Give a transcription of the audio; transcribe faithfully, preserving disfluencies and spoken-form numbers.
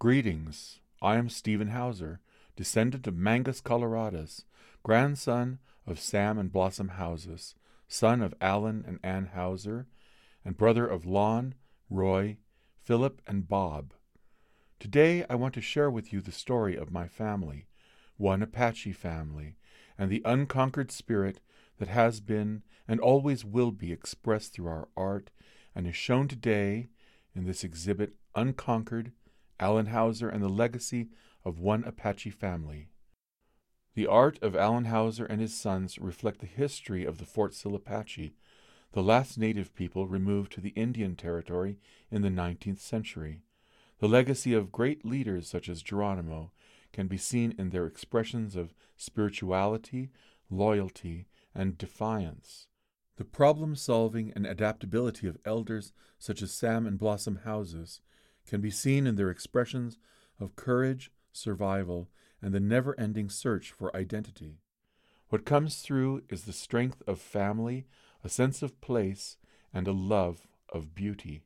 Greetings. I am Stephen Hauser, descendant of Mangus Coloradus, grandson of Sam and Blossom Houses, son of Alan and Ann Hauser, and brother of Lon, Roy, Philip, and Bob. Today I want to share with you the story of my family, one Apache family, and the unconquered spirit that has been and always will be expressed through our art and is shown today in this exhibit, Unconquered, Alan Hauser and the Legacy of One Apache Family. The art of Alan Hauser and his sons reflect the history of the Fort Sill Apache, the last native people removed to the Indian Territory in the nineteenth century. The legacy of great leaders such as Geronimo can be seen in their expressions of spirituality, loyalty, and defiance. The problem-solving and adaptability of elders such as Sam and Blossom Houses can be seen in their expressions of courage, survival, and the never-ending search for identity. What comes through is the strength of family, a sense of place, and a love of beauty.